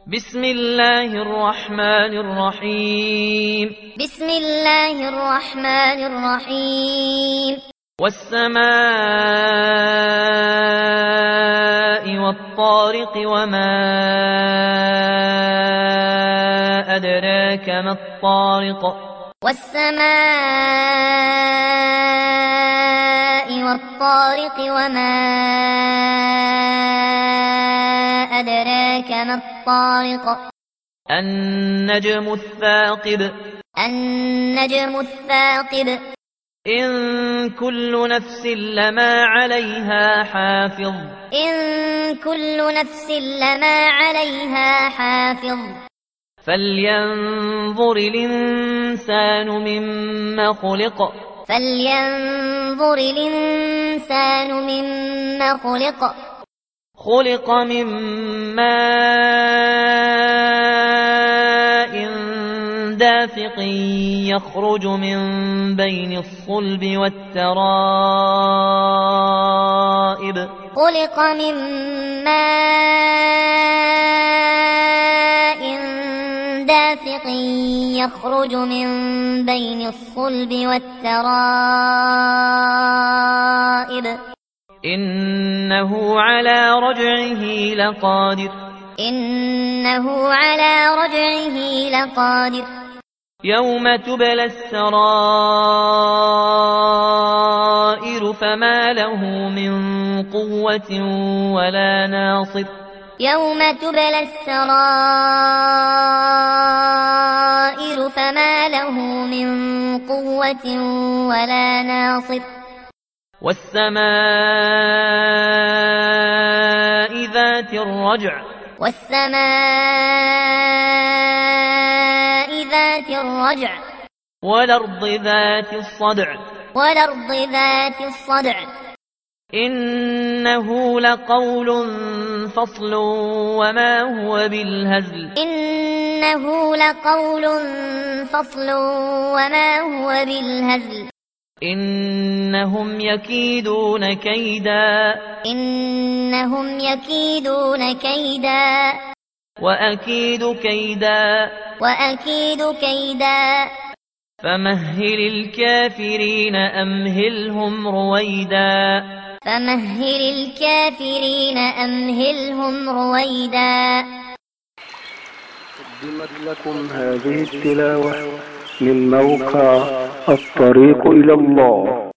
بسم الله الرحمن الرحيم. بسم الله الرحمن الرحيم. والسماء والطارق وما أدراك ما الطارق. والسماء والطارق وما أدراك ما الطارق. النجم الثاقب. النجم الثاقب. إن كل نفس لما عليها حافظ. إن كل نفس لما عليها حافظ. فلينظر الإنسان مما خلق. فلينظر الإنسان مما خلق. خلق من ماء دافق يخرج من بين الصلب والترائب. خلق من ماء دافق يخرج من بين الصلب والترائب. إنه على رجعه لقادر. إنه على رجعه لقادر. يوم تبلى السرائر فما له من قوة ولا ناصر. يوم تبلى السرائر فما له من قوة ولا ناصر. والسماء ذات الرجع. والسماء ذات الرجع. والأرض ذات الصدع. والأرض ذات الصدع. إنه لقول فصل وما هو بالهزل. إنه لقول فصل وما هو بالهزل. إنهم يكيدون كيدا. إنهم يكيدون كيدا. وأكيد كيدا. وأكيد كيدا. فمهل الكافرين أمهلهم رويدا. فمهل الكافرين أمهلهم رويدا. قدمت لكم هذه التلاوة من موقع الطريق إلى الله.